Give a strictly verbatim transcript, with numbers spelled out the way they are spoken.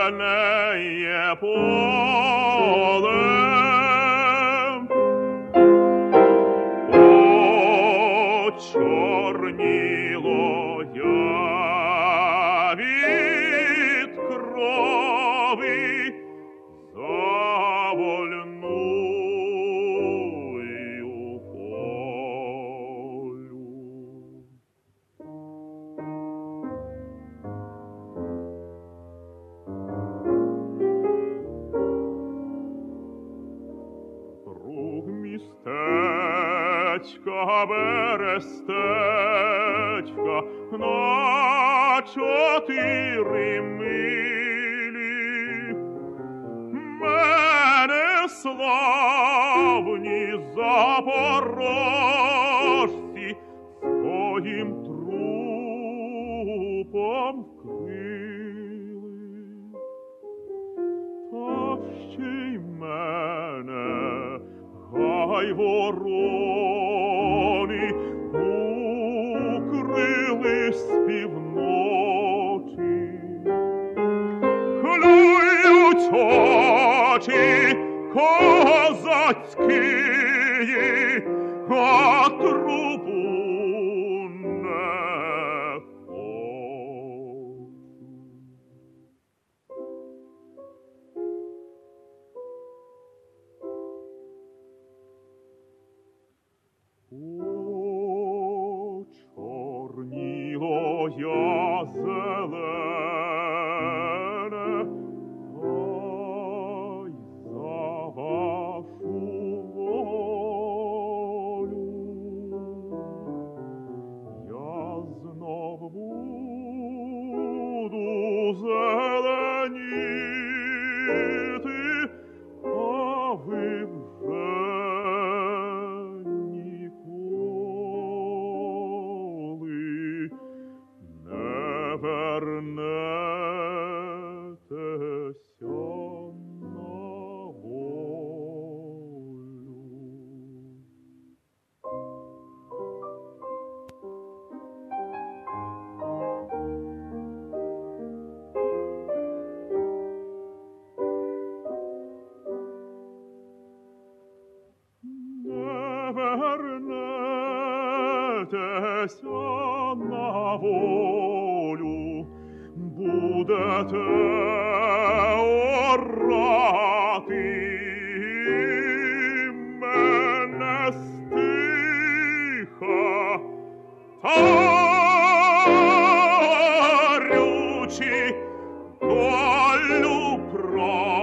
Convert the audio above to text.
зеленеє поле. Чорніло я від крови за вольною волю. Круг містечка Берестечка на чотири милі. Мене славні запорожці своїм трупом вкрили. Та ще й мене гай ворони укрили з півночі. Клюють очі козацькі, а трупу не хочу. О, чорніло я зелене, ой, за вашу волю. Я знов буду зеленіти, а ви вже вернетеся на волю. Не вернетеся на волю, будете орати мене стиха, тарючи долю про